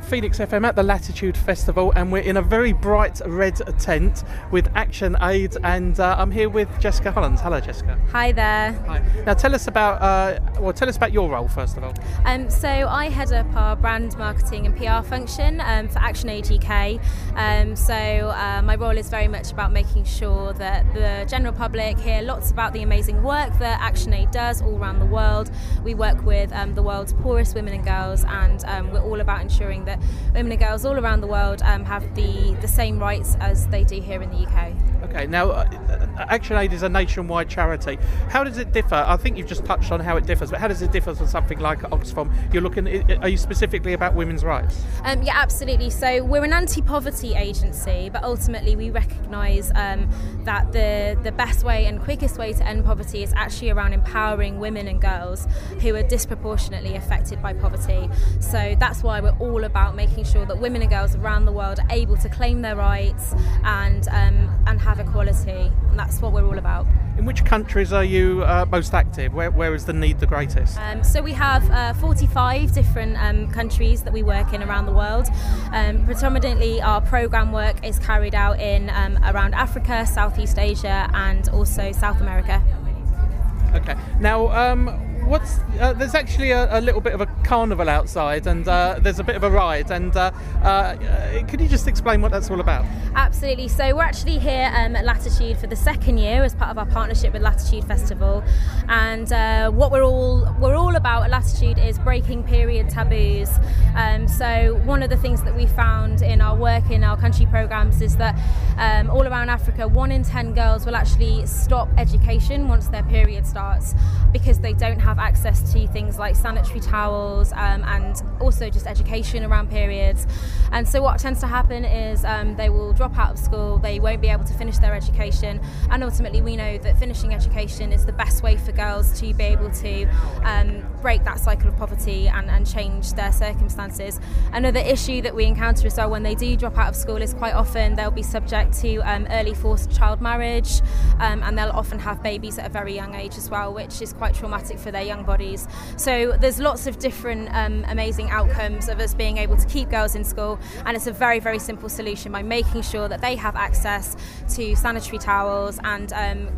Phoenix FM at the Latitude Festival, and we're in a very bright red tent with Action Aid, and I'm here with Jessica Hollands. Hello, Jessica. Hi there. Hi. Now, tell us about your role first of all. So I head up our brand marketing and PR function for Action Aid UK. My role is very much about making sure that the general public hear lots about the amazing work that Action Aid does all around the world. We work with the world's poorest women and girls, and we're all about ensuring that women and girls all around the world have the same rights as they do here in the UK. Okay, now Action Aid is a nationwide charity. How does it differ? I think you've just touched on how it differs, but how does it differ from something like Oxfam? Are you specifically about women's rights? Yeah, absolutely. So we're an anti-poverty agency, but ultimately we recognise that the best way and quickest way to end poverty is actually around empowering women and girls who are disproportionately affected by poverty. So that's why we're all about making sure that women and girls around the world are able to claim their rights and have equality, and that's what we're all about. In which countries are you most active? Where is the need the greatest? So we have 45 different countries that we work in around the world. Predominantly our programme work is carried out in around Africa, Southeast Asia and also South America. Okay. Now, there's actually a little bit of a carnival outside, and there's a bit of a ride, and could you just explain what that's all about? Absolutely. So we're actually here at Latitude for the second year as part of our partnership with Latitude Festival, and what we're all about at Latitude is breaking period taboos. So one of the things that we found in our work in our country programmes is that all around Africa, 1 in 10 girls will actually stop education once their period starts because they don't have access to things like sanitary towels and also just education around periods. And so what tends to happen is they will drop out of school, they won't be able to finish their education, and ultimately we know that finishing education is the best way for girls to be able to break that cycle of poverty and change their circumstances. Another issue that we encounter as well when they do drop out of school is quite often they'll be subject to early forced child marriage, and they'll often have babies at a very young age as well, which is quite traumatic for their young bodies. So there's lots of different amazing outcomes of us being able to keep girls in school, and it's a very, very simple solution by making sure that they have access to sanitary towels and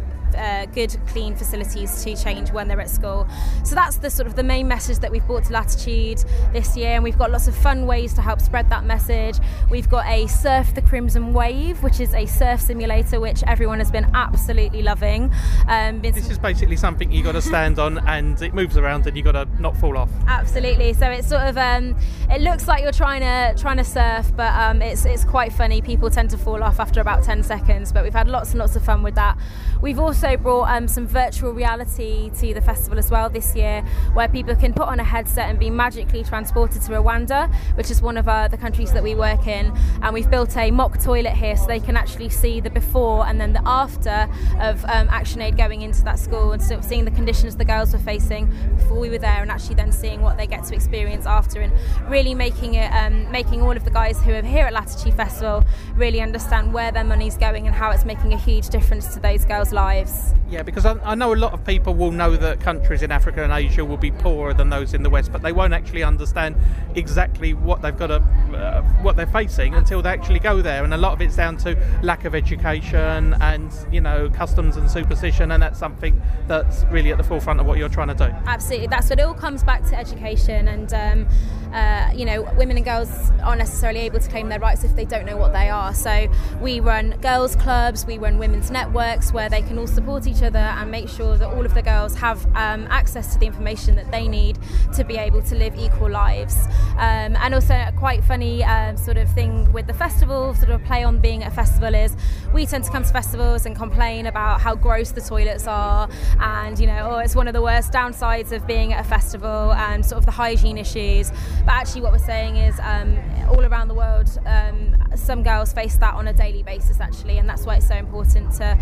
good clean facilities to change when they're at school. So that's the sort of the main message that we've brought to Latitude this year, and we've got lots of fun ways to help spread that message. We've got a Surf the Crimson Wave, which is a surf simulator which everyone has been absolutely loving. This is basically something you got to stand on and it moves around and you got to not fall off. Absolutely. So it's sort of it looks like you're trying to surf, but it's quite funny. People tend to fall off after about 10 seconds, but we've had lots and lots of fun with that. We've also brought some virtual reality to the festival as well this year, where people can put on a headset and be magically transported to Rwanda, which is one of the countries that we work in, and we've built a mock toilet here so they can actually see the before and then the after of Action Aid going into that school, and sort of seeing the conditions the girls were facing before we were there, and actually then seeing what they get to experience after, and really making all of the guys who are here at Latitude Festival really understand where their money's going and how it's making a huge difference to those girls' lives. Yeah, because I know a lot of people will know that countries in Africa and Asia will be poorer than those in the West, but they won't actually understand exactly what they've got what they're facing until they actually go there. And a lot of it's down to lack of education and, customs and superstition, and that's something that's really at the forefront of what you're trying to do. Absolutely, that's what it all comes back to, education, and women and girls aren't necessarily able to claim their rights if they don't know what they are. So we run girls' clubs, we run women's networks where they can all support each other and make sure that all of the girls have access to the information that they need to be able to live equal lives. And also a quite funny sort of thing with the festival, sort of play on being at a festival, is we tend to come to festivals and complain about how gross the toilets are, and it's one of the worst downsides of being at a festival, and sort of the hygiene issues. But actually what we're saying is all around the world some girls face that on a daily basis actually, and that's why it's so important to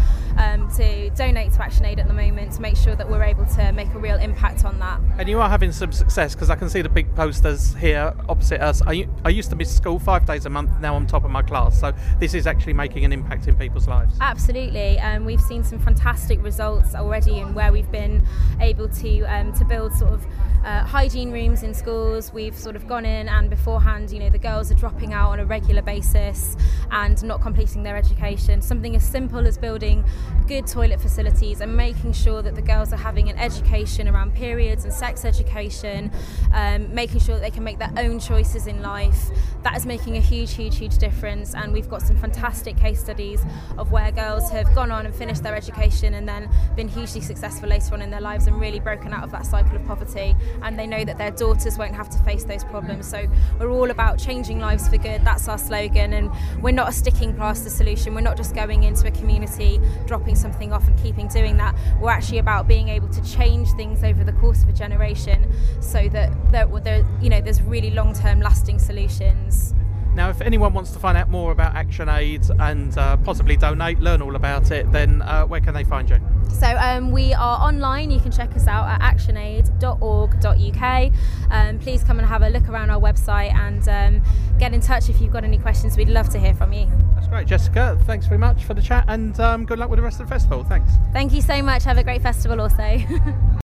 donate to Action Aid at the moment, to make sure that we're able to make a real impact on that. And you are having some success, because I can see the big posters here opposite us. I used to miss school 5 days a month, now I'm top of my class, so this is actually making an impact in people's lives. Absolutely, we've seen some fantastic results already in where we've been able to build sort of hygiene rooms in schools. We've sort of gone in, and beforehand, you know, the girls are dropping out on a regular basis and not completing their education. Something as simple as building good toilet facilities and making sure that the girls are having an education around periods and sex education, making sure that they can make their own choices in life. That is making a huge difference, and we've got some fantastic case studies of where girls have gone on and finished their education and then been hugely successful later on in their lives and really broken out of that cycle of poverty, and they know that their daughters won't have to face those problems. So we're all about changing lives for good. That's our slogan, and we're not a sticking plaster solution. We're not just going into a community, dropping something off and keeping doing that. We're actually about being able to change things over the course of a generation so that there's really long-term lasting solutions. Now, if anyone wants to find out more about ActionAid and possibly donate, learn all about it, then where can they find you? So we are online. You can check us out at actionaid.org.uk. Please come and have a look around our website and get in touch if you've got any questions. We'd love to hear from you. That's great, Jessica. Thanks very much for the chat, and good luck with the rest of the festival. Thanks. Thank you so much. Have a great festival also.